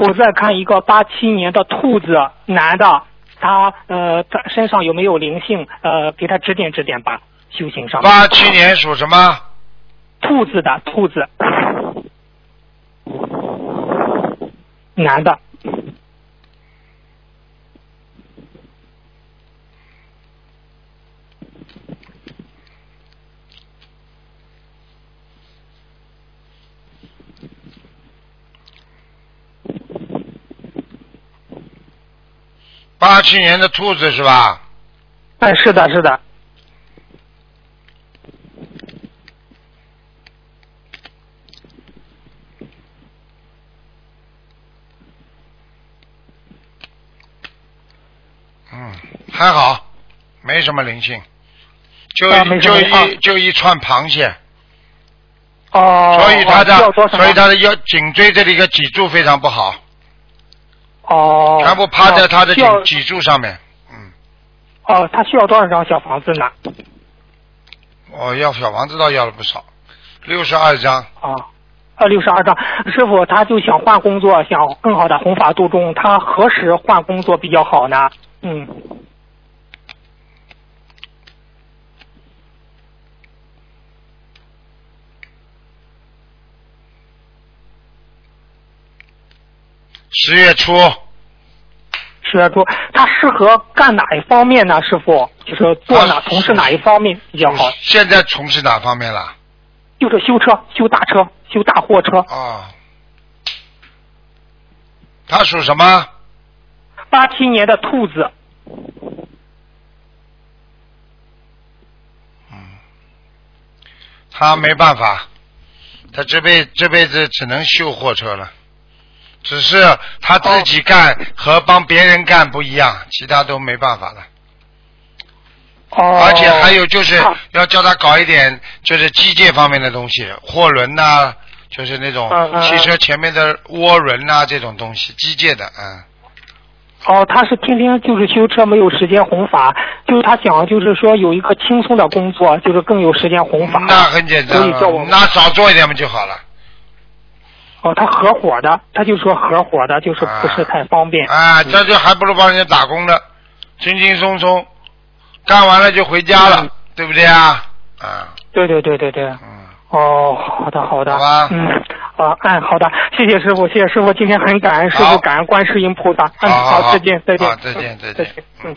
我再看一个87年的兔子男的，他身上有没有灵性？给他指点指点吧，修行上。 87年属什么？ 兔子的兔子，男的。 87年的兔子是吧？ 哎，是的，是的。 还好，没什么灵性，就一串螃蟹。 哦。 所以他的腰颈椎这里一个脊柱非常不好。 哦。 全部趴在他的脊柱上面。 他需要多少张小房子呢？ 要小房子倒要了不少，62张。 62张。师傅，他就想换工作，想更好的弘法度众，他何时换工作比较好呢？ 10月初。 10月初，他适合干哪一方面呢？师傅，就是从事哪一方面比较好？ 现在从事哪方面了？ 就是修车，修大车，修大货车。 他属什么 ？87年的兔子。 他没办法，他这辈子只能修货车了。只是他自己干和帮别人干不一样，其他都没办法了。而且还有就是要叫他搞一点就是机械方面的东西，货轮呐，就是那种汽车前面的涡轮呐，这种东西，机械的。 他是天天就是修车，没有时间弘法，就是他想就是说有一个轻松的工作，就是更有时间弘法。 那很简单，那少做一点不就好了。 他合伙的，他就说合伙的，就是不是太方便。 这就还不如帮人家打工的，轻轻松松，干完了就回家了，对不对啊？ 对。好的。 好吧。 好的，谢谢师傅，谢谢师傅，今天很感恩师傅，感恩观世音菩萨。好，再见。 再见。